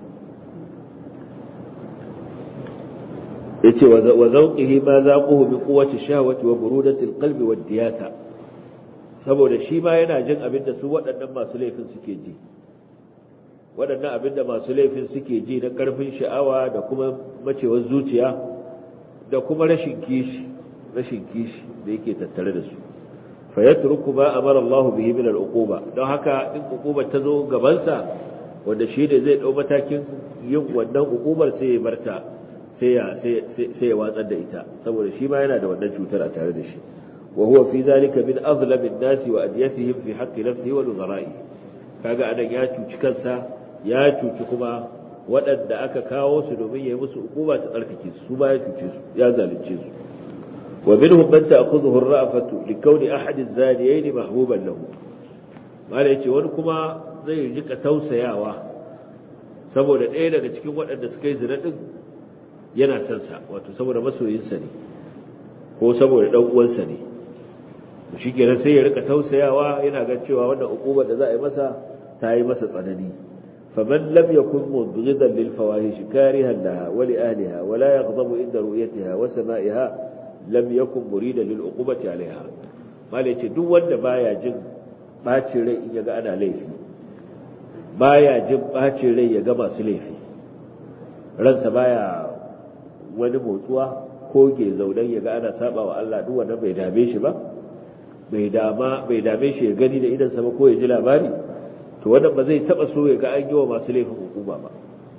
yace wa zawqihi ma zaquhu bi quwwati shahwati wa burudati alqalbi wad diyata saboda shi ma yana jin abin da su waɗannan masu laifin suke ji waɗannan abin da masu laifin suke ji na ƙarfin sha'awa da kuma macewar zuciya da kuma rashin kishi rashin kishi da yake tattare da su fa yatruku ma amara Allah bihi min al-uquba don haka in uquba ta zo gaban sa wanda shi ne zai dau matakin yin wannan uqubar sai ya barta sai ya sai ya watsar da ita saboda shi ma yana da wannan cutar a tare da shi wa huwa fi zalika min azlam an-nas wa adyatihim fi haqqi nafsihi wa nuzara'i kaga anan ya cuci kansa ya cuci kuma waɗanda aka kawo su domin ya yi musu hukuma ta tsarkake su ba ya cuce su ya zalunce su wa minhum man ta'khudhuhu ar-ra'fatu li kawni ahad az-zaniyayn mahbuban lahu mala yace wani kuma zai rika tausayawa saboda ɗaya daga cikin waɗanda suka yi zina din yana son sa wato saboda masoyinsa ne ko saboda dan uwansa ne shikenan sai ya rika tausayawa yana ga cewa wannan hukumar da za a yi masa ta yi masa tsanani faman lam yakun mudghidan lil fawahish karihan laha wa li ahliha wa la yaghdabu inda ru'yatiha wa sama'iha lam yakun muridan lil uqubati alaiha malai ce duk wanda baya jin bacin rai in yaga ana laifi baya jin bacin rai yaga masu laifi ransa baya wani motsuwa ko ge zaudan yaga ana saba wa Allah duk wanda bai dame shi ba bai dama bai dame shi ya gani da idan sa ba ko ya ji labari to wannan ba zai taba so ya ga an yi wa masu laifin hukuma ba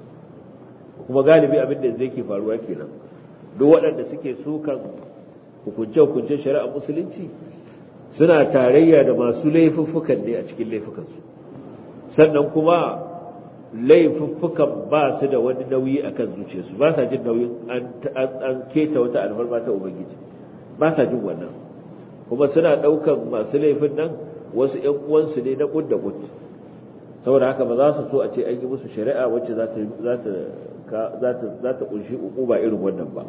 kuma galibi abin da zai ke faruwa kenan duk waɗanda suke sukan hukunce-hukuncen shari'a musulunci suna tarayya da masu laifuffukan ne a cikin laifukansu sannan kuma laifuffukan ba su da wani nauyi akan zuciyarsu ba sa jin nauyin an keta wata alfarma ta ubangiji ba sa jin wannan kuma suna ɗaukan masu laifin nan wasu ‘yan uwansu ne na ƙud da ƙud saboda haka ba za su so a ce an yi musu shari'a wacce za ta ƙunshi uku ba irin wannan ba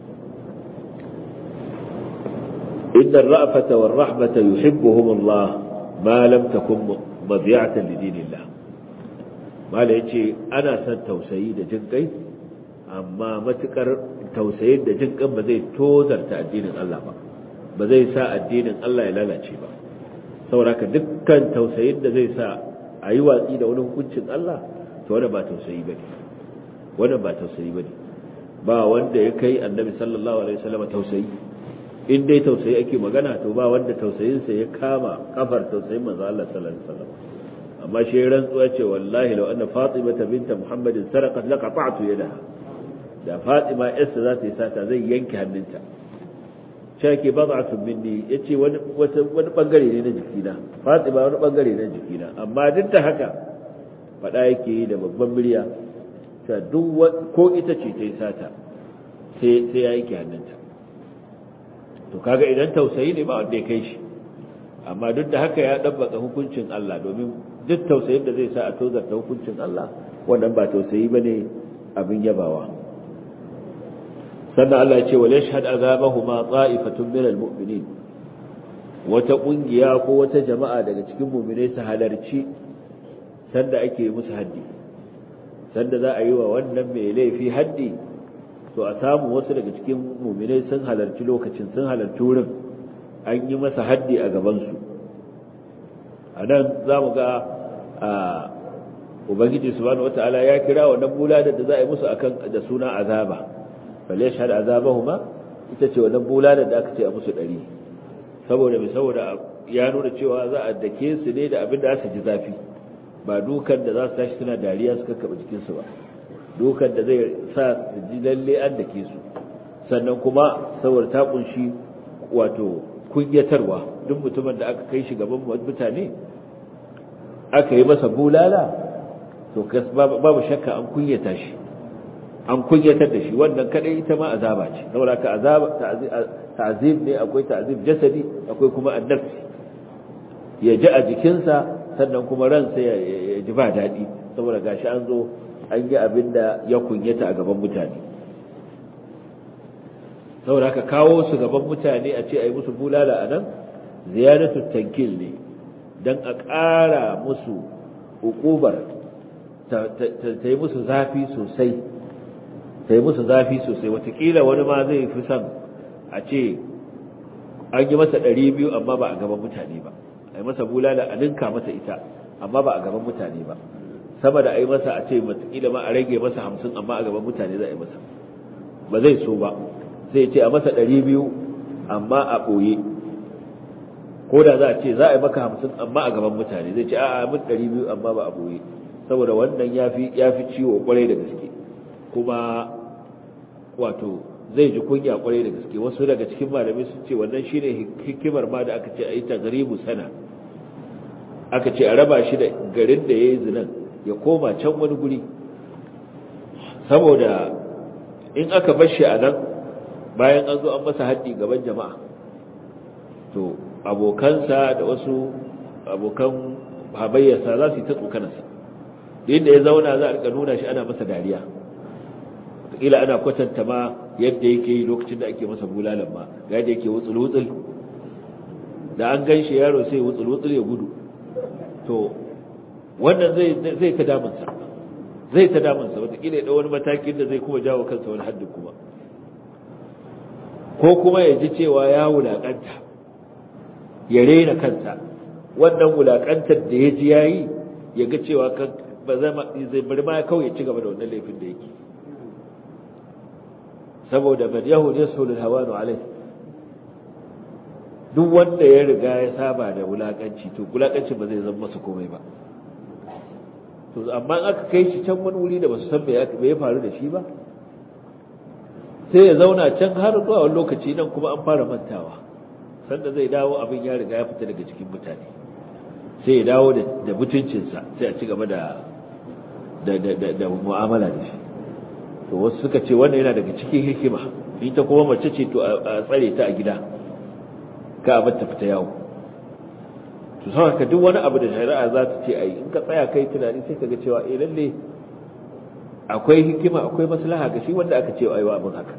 inda ra'afata wa rahmata yuhibbuhum Allah ma lam takun madiyatan li dinillah mala yace ana son tausayi da jin kai amma matukar tausayin da jin kan ba zai tozarta addinin Allah ba ba zai sa addinin Allah ya lalace ba saboda dukkan tausayin da zai sa a yi watsi da wani hukuncin Allah to wanda ba tausayi ba ne wanda ba tausayi ba ne ba wanda ya kai annabi sallallahu alaihi wasallam tausayi in dai tausayi ake magana to ba wanda tausayinsa ya kama kafar tausayin manzo Allah sallallahu alaihi wasallam amma shi rantsuwa ce wallahi law anna fatimata binta muhammadin sarqat laqata'tu yadaha da fatima yarsa za ta yi sata zai yanke hannunta shake bad'atun minni yace wani wani bangare ne na jikina fatima wani bangare ne na jikina amma duk da haka fada yake yi da babban murya ta duk ko ita ce ta yi sata sai sai ya yanke hannunta to kaga idan tausayi ne ba wanda ya kai shi amma duk da haka ya dabbaka hukuncin Allah domin duk tausayin da zai sa a tozarta hukuncin Allah wannan ba tausayi bane abin yabawa sannan Allah ya ce wal yashhad azabahuma ta'ifatun minal mu'minin wata kungiya ko wata jama'a daga cikin mu'minai su halarci sanda ake musu haddi sanda za a yi wa wannan mai laifi haddi to a samu wasu daga cikin mu'minai sun halarci lokacin sun halarci wurin an yi masa haddi a gaban su anan zamu ga a ubangiji subhanahu wataala ya kira wannan bulada da za a yi musu akan da suna azaba falyashhad azabahuma ita ce wannan bulalar da aka ce a musu ɗari saboda mai saboda ya nuna cewa za a dake su ne da abin da za su ji zafi ba dukan da za su tashi suna dariya su kakkaba jikinsu ba dukan da zai sa su ji lalle an dake su sannan kuma saboda ta kunshi wato kunyatarwa duk mutumin da aka kai shi gaban mutane aka yi masa bulala to babu shakka an kunyata shi an kunyatar da shi wannan kadai ita ma azaba ce saboda ka azaba ta'zib ne akwai ta'zib jasadi akwai kuma annafsi ya ji a jikinsa sannan kuma ransa ya ji ba daɗi saboda gashi an zo an yi abin da ya kunyata a gaban mutane saboda ka kawo su gaban mutane a ce a yi musu bulala a nan ziyaratu tankil ne don a ƙara musu hukubar ta yi musu zafi sosai ta yi musu zafi sosai watakila wani ma zai fi son a ce an yi masa ɗari biyu amma ba a gaban mutane ba a yi masa bulala a ninka masa ita amma ba a gaban mutane ba sama da a yi masa a ce watakila ma a rage masa hamsin amma a gaban mutane za a yi masa ba zai so ba zai ce a masa ɗari biyu amma a ɓoye ko da za a ce za a yi maka hamsin amma a gaban mutane zai ce a'a min ɗari biyu amma ba a ɓoye saboda wannan ya fi ciwo kwarai da gaske kuma wato zai ji kunya kwarai da gaske wasu daga cikin malamai sun ce wannan shine hikimar ma da aka ce a yi tagribu sana aka ce a raba shi da garin da ya yi zinan ya koma can wani guri saboda in aka bar shi a nan bayan an zo an masa haddi gaban jama'a to abokansa da wasu abokan habayyarsa za su yi ta tsokanarsa da inda ya zauna za a rika nuna shi ana masa dariya kila ana kwatanta ma yadda yake yi lokacin da ake masa bulalan ma ga yadda yake wutsul-wutsul da an gan shi yaro sai wutsul-wutsul ya gudu to wannan zai zai ta damunsa zai ta damunsa wataƙila ya ɗau wani matakin da zai kuma jawo kansa wani haddin kuma ko kuma ya ji cewa ya wulaƙanta ya rena kansa wannan wulaƙantar da ya ji ya yi ya ga cewa ba zai bari ma kawai ya ci gaba da wannan laifin da yake saboda man yahud yashul alhawanu alai duk wanda ya riga ya saba da wulakanci to wulakanci ba zai zama masa komai ba to amma aka kai shi can wani wuri da ba su san me ya faru da shi ba sai ya zauna can har zuwa wani lokaci nan kuma an fara mantawa sanda zai dawo abin ya riga ya fita daga cikin mutane sai ya dawo da mutuncinsa sai a ci gaba da da mu'amala da shi to wasu suka ce wannan yana daga cikin hikima ita kuma mace ce to a tsare ta a gida ka abin ta fita yawo to saboda duk wani abu da shari'a za ta ce ai in ka tsaya kai tunani sai ka ga cewa eh lalle akwai hikima akwai maslaha ga shi wanda aka ce ai wa abin haka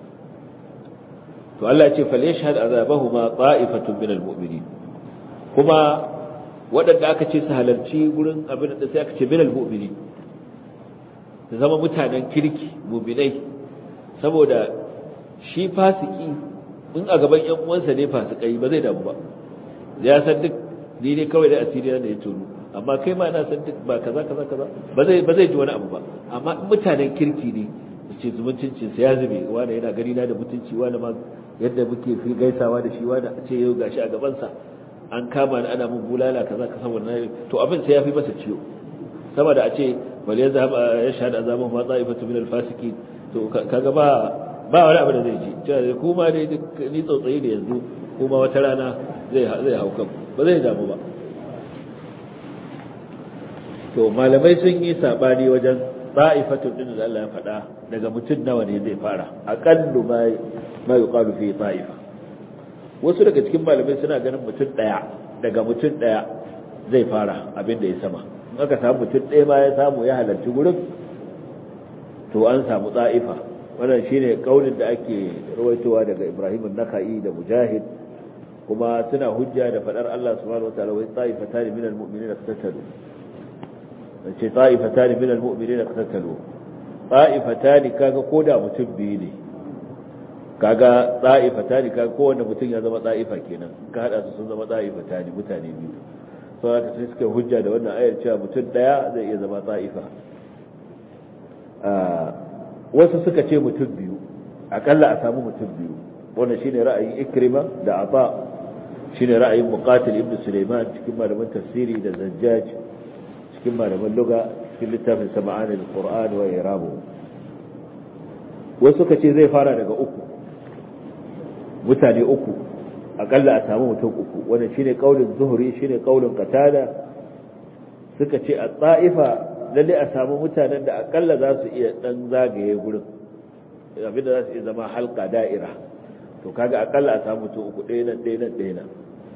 to Allah ya ce falyashhad azabahuma ta'ifatun minal mu'minin kuma waɗanda aka ce su halarci gurin abin da sai aka ce minal mu'minin da zama mutanen kirki mu'minai saboda shi fasiki in a gaban ƴan uwansa ne fasikai ba zai damu ba ya san duk ni ne kawai da asiri da ya tono amma kai ma na san duk ba kaza kaza kaza ba zai ba zai ji wani abu ba amma in mutanen kirki ne ce zumuncin sa ya zube wanda yana gani na da mutunci wanda ma yadda muke fi gaisawa da shi wanda a ce yau gashi a gaban sa an kama ni ana mun bulala kaza ka saboda to abin sai ya fi masa ciwo saboda a ce bal ya zaba ya shahada azaban ma ta'ifatu min al-fasiki to kaga ba ba wani abu da zai ji cewa kuma dai ni tsautsayi da yanzu kuma wata rana zai zai hauka ba zai damu ba to malamai sun yi sabani wajen ta'ifatu din da Allah ya faɗa daga mutum nawa ne zai fara aqallu ma ma yuqalu fi ta'ifa wasu daga cikin malamai suna ganin mutum daya daga mutum daya zai fara abin da ya sama in aka samu mutum daya ma ya samu ya halarci gurin to an samu ta'ifa wannan shine kaulin da ake rawaitowa daga Ibrahim an-Nakhai da Mujahid kuma suna hujja da fadar Allah subhanahu wataala wa ta'ifatan min al-mu'minina iqtatalu ce ta'ifatan min al-mu'minina iqtatalu ta'ifatan kaga koda mutum biyu ne kaga ta'ifatan kaga kowanne mutum ya zama ta'ifa kenan ka hada su sun zama ta'ifatan mutane biyu so haka sai suka hujja da wannan ayar cewa mutum daya zai iya zama ta'ifa wasu suka ce mutum biyu akalla a samu mutum biyu wannan shine ra'ayin Ikrima da Ata shine ra'ayin Muqatil ibn Sulaiman cikin malaman tafsiri da Zajjaj cikin malaman lugha cikin littafin Sama'an al-Qur'an wa Irabu wasu suka ce zai fara daga uku mutane uku akalla a samu mutum uku wannan shine kaulin Zuhri shine kaulin Qatada suka ce a ta'ifa lalle a samu mutanen da akalla za su iya dan zagaye gurin abinda za su iya zama halka da'ira to kaga akalla a samu mutum uku ɗaya nan ɗaya nan ɗaya nan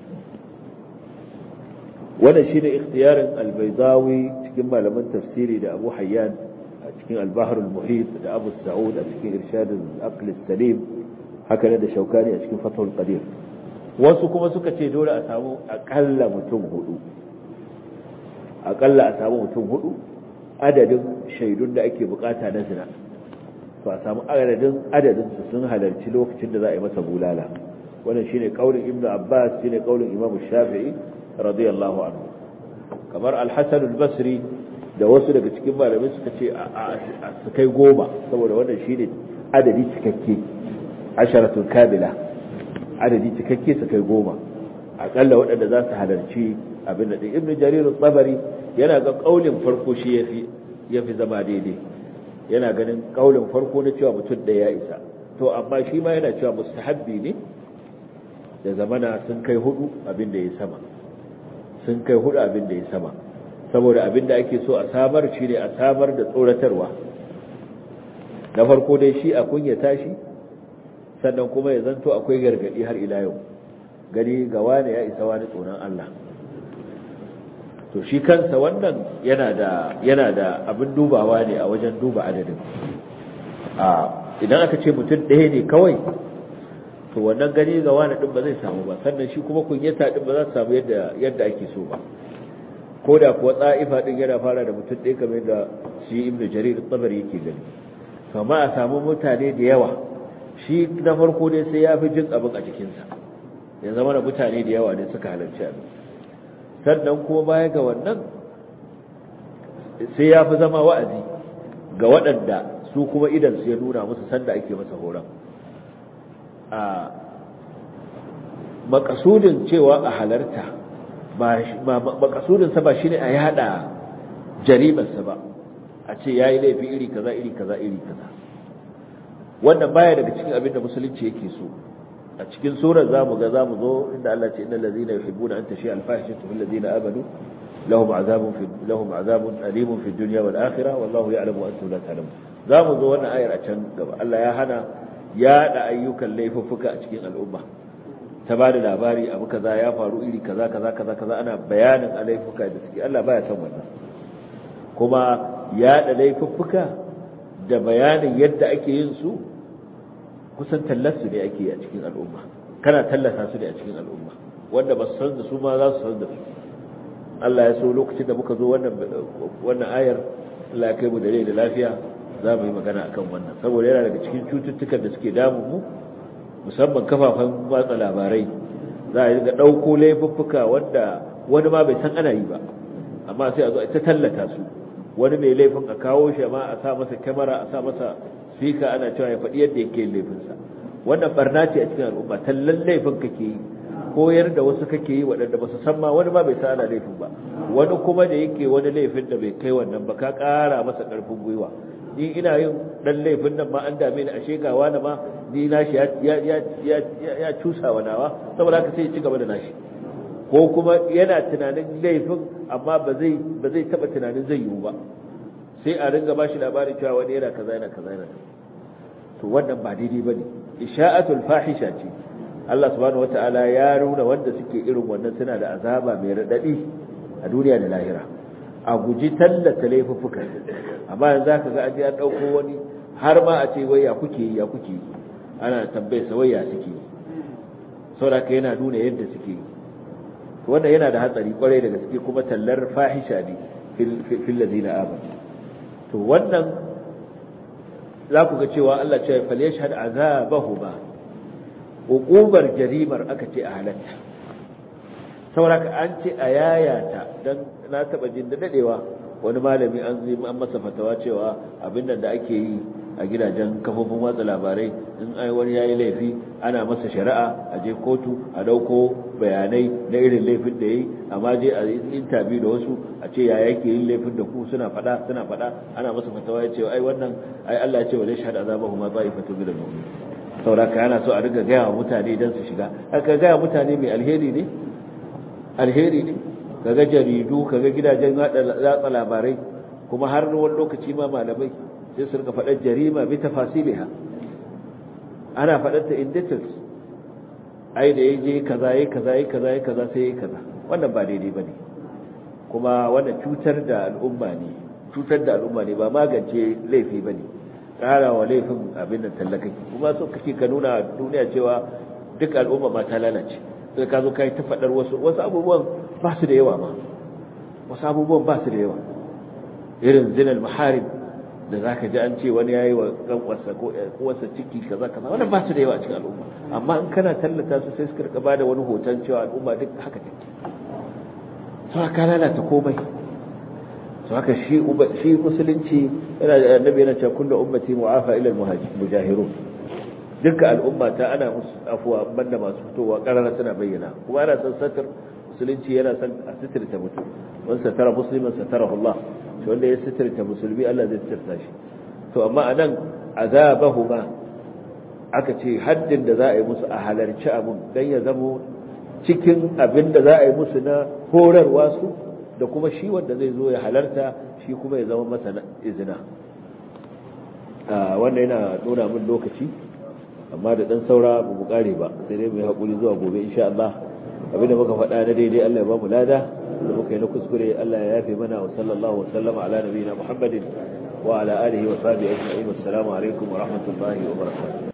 wannan shine ikhtiyarin al-Baydawi cikin malaman tafsiri da Abu Hayyan a cikin al-Bahr al-Muhit da Abu Sa'ud a cikin Irshad al-Aql al-Salim haka ne da Shawkani a cikin Fathul Qadir wasu kuma suka ce dole a samu akalla mutum hudu akalla a samu mutum hudu adadin shaidun da ake bukata na zina to a samu adadin adadin su sun halarci lokacin da za a yi masa bulala wannan shine kaulin Ibn Abbas shine kaulin Imam Shafi'i radiyallahu anhu kamar Al-Hasan al-Basri da wasu daga cikin malamai suka ce a su kai goma saboda wannan shine adadi cikakke asharatul kabila adadi cikakke su kai goma akalla waɗanda za su halarci abin da Ibn Jarir al-Tabari yana ga kaulin farko shi yafi yafi zama daidai yana ganin kaulin farko na cewa mutum da ya isa to amma shi ma yana cewa mustahabbi ne da zamana sun kai hudu abin da ya sama sun kai hudu abin da ya sama saboda abin da ake so a samar shi ne a samar da tsoratarwa na farko dai shi a kunyata shi sannan kuma ya zanto akwai gargadi har ila yau gani ga wani ya isa wani tsoron Allah to shi kansa wannan yana da yana da abin dubawa ne a wajen duba adadin a idan aka ce mutum ɗaya ne kawai to wannan gani ga wani din ba zai samu ba sannan shi kuma kunyata din ba za su samu yadda yadda ake so ba ko da kuwa tsa'ifa din yana fara da mutum ɗaya kamar yadda shi Ibn Jarir al-Tabari yake gani amma a samu mutane da yawa shi na farko dai sai ya fi jin abin a jikinsa ya zama da mutane da yawa ne suka halarci abin sannan kuma baya ga wannan sai ya fi zama wa'azi ga waɗanda su kuma idan su ya nuna musu sanda ake masa horon a makasudin cewa a halarta makasudinsa ba shi ne a yada jarimarsa ba a ce ya yi laifi iri kaza iri kaza iri kaza wannan baya daga cikin abin da musulunci yake so a cikin surar zamu ga zamu zo inda Allah ce innal ladzina yuhibbuna an tashi al-fahishatu fil ladzina amanu lahum azabun fi lahum azabun alimun fid dunya wal akhirah wallahu ya'lamu wa antum la ta'lamun zamu zo wannan ayar a can gaba Allah ya hana yada ayyukan laifuffuka a cikin al'umma ta bada labari abu kaza ya faru iri kaza kaza kaza kaza ana bayanin laifuka da suke Allah baya son wannan kuma yada laifuffuka da bayanin yadda ake yin su kusan tallasu ne ake a cikin al'umma kana tallata su ne a cikin al'umma wanda ba su san da su ma za su san da su Allah ya so lokacin da muka zo wannan wannan ayar Allah ya kai mu da rai da lafiya za mu yi magana akan wannan saboda yana daga cikin cututtukan da suke damun mu musamman kafafen watsa labarai za a yi ga dauko laifuffuka wanda wani ma bai san ana yi ba amma sai a zo a ta tallata su wani mai laifin a kawo shi ma a sa masa kyamara a sa masa speaker ana cewa ya faɗi yadda yake laifinsa. Wannan barna ce a cikin al'umma, tallan laifin kake yi, koyar da wasu kake yi waɗanda ba su san ma, wani ma bai sa ana laifin ba, wani kuma da yake wani laifin da bai kai wannan ba ka ƙara masa ƙarfin gwiwa. Ni ina yin ɗan laifin nan ma an dame ni a shekawa na ma ni nashi ya ya ya ya cusa wa nawa, saboda haka sai ya ci gaba da nashi. Ko kuma yana tunanin laifin amma ba zai ba zai taba tunanin zai yiwu ba, sai a ringa bashi labarin cewa wani yana kaza yana kaza yana to wannan ba daidai bane, isha'atul fahisha ce. Allah subhanahu wataala ya nuna wanda suke irin wannan suna da azaba mai radadi a duniya da lahira. A guji tallata laifuffuka, amma yanzu zaka ga aje an dauko wani har ma a ce wai ya kuke ya kuke ana tambaye sa wai ya suke, saboda kai yana nuna yadda suke. Wannan yana da hatsari kwarai da gaske, kuma tallar fahisha ne fil ladina amanu. To wannan za ku ga cewa Allah ce fal yashhad azabahuma, uqubar jarimar aka ce a halatta, saboda an ce a yayata. Dan na taba jin da dadewa wani malami an zai an masa fatawa cewa abin nan da ake yi a gidajen kafofin watsa labarai, in ai wani yayi laifi ana masa shari'a, a je kotu a dauko bayanai na irin laifin da yayi, amma je a interview da wasu a ce ya yake yin laifin da ku suna fada suna fada ana masa fatawa ya ce ai wannan ai Allah ya ce wala shahada azabahu ma ta'ifatu bil mu'min. saboda yana so a riga gaya wa mutane dan su shiga, aka gaya mutane mai alheri ne alheri ne kaga jaridu kaga gidajen yatsa labarai, kuma har wani lokaci ma malamai sai su rika faɗar jarima bi tafasiliha, ana faɗar ta in details, ai da yaje kaza yayi kaza yayi kaza yayi kaza sai yayi kaza. Wannan ba daidai bane, kuma wannan cutar da al'umma ne, cutar da al'umma ne, ba magance laifi bane, ƙara wa laifin abin da tallakaki. Kuma so kake ka nuna duniya cewa duk al'umma ma ta lalace, sai ka zo kai ta faɗar wasu wasu abubuwan ba su da yawa ma, wasu abubuwan ba su da yawa, irin zinal maharim da za ka ji an ce wani ya yi wa ƙanƙwarsa ko ƙuwarsa ciki kaza kaza, wannan ba su da yawa a cikin al'umma. Amma in kana tallata su sai suka rika ba da wani hoton cewa al'umma duk haka take, sau ka lalata komai. sau haka shi shi musulunci yana da annabi yana cewa kullu ummati mu'afa ila al-mujahirun, dukkan al'umma ta ana musu afuwa banda masu fitowa karara suna bayyana. Kuma ana san satar, musulunci yana san a sitirta mutum, wani satara musliman satarahu Allah, shi wanda ya sitirta musulmi Allah zai sitirta shi. To amma anan azabahuma aka ce haddin da za a yi musu a halarci abun dan ya zamo cikin abin da za a yi musu na horarwa su, da kuma shi wanda zai zo ya halarta shi kuma ya zama masa izina. Wannan yana nuna min lokaci, amma da dan saura ba mu kare ba, sai dai mu yi hakuri zuwa gobe insha Allah. Abinda muka faɗa na daidai Allah ya ba mu lada, da muka yi na kuskure Allah ya yafe mana. Wa sallallahu wa sallama ala nabiyina Muhammadin wa ala alihi wa sahbihi ajma'in. Wassalamu alaikum wa rahmatullahi wa barakatuh.